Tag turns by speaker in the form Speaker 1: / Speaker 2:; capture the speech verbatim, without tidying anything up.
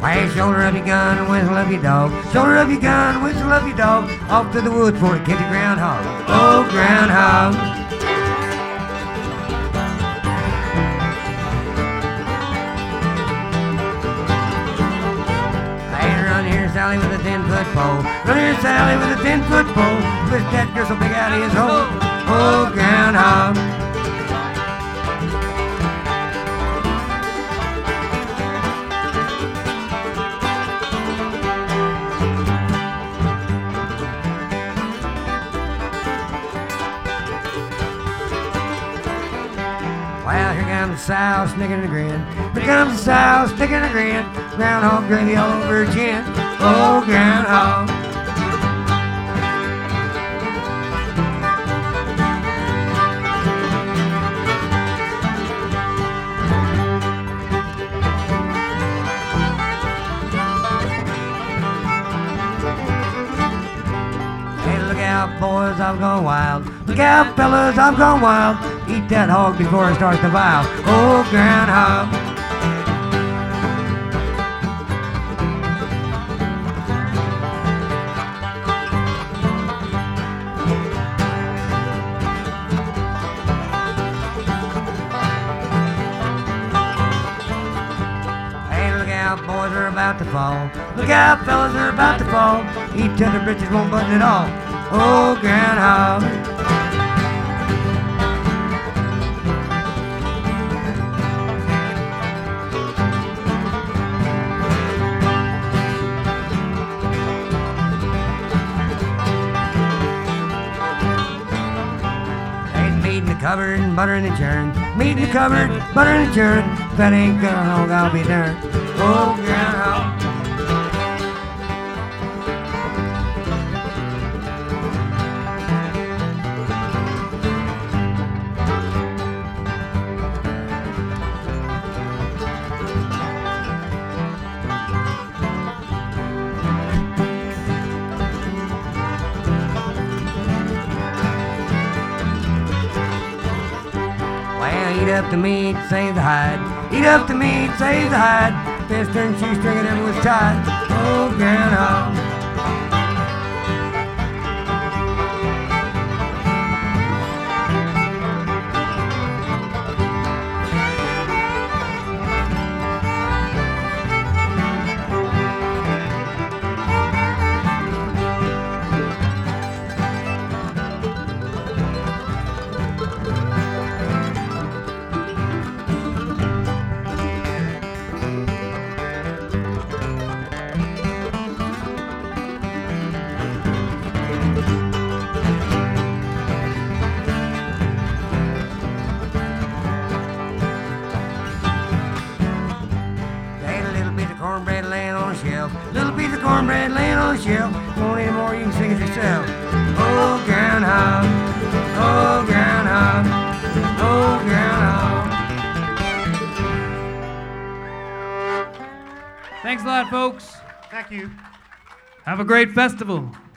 Speaker 1: Hey, shoulder up your gun and whistle up your dog. Shoulder up your gun and whistle up your dog. Off to the woods for to catch a groundhog. Oh, groundhog. Sally with a ten-foot pole. Run here, Sally with a ten-foot pole. Twist that girl so big out of his hole. Oh, groundhog. Well, here comes the sow, snicking a grin. Here comes the sow, snicking a grin. Groundhog gravy all over her chin. Oh, groundhog. Hey, look out, boys, I've gone wild. Look out, fellas, I've gone wild. Eat that hog before it starts to vial. Oh, groundhog. Boys are about to fall. Look out, fellas, they're about to fall. Eat till the britches won't button at all. Oh, groundhog. There's meat in the cupboard and butter in the churn. Meat in the cupboard, butter in the churn. If that ain't groundhog, I'll be darned. Oh, groundhog. Well, eat up the meat, save the hide. Eat up the meat, save the hide. Fist and shoestring and it was tied. Oh, groundhog. Cornbread laying on a shelf. Little piece of cornbread laying on a shelf. Want any more, you can sing it yourself. Oh, groundhog. Oh, groundhog. Oh, groundhog.
Speaker 2: Thanks a lot, folks.
Speaker 3: Thank you.
Speaker 2: Have a great festival.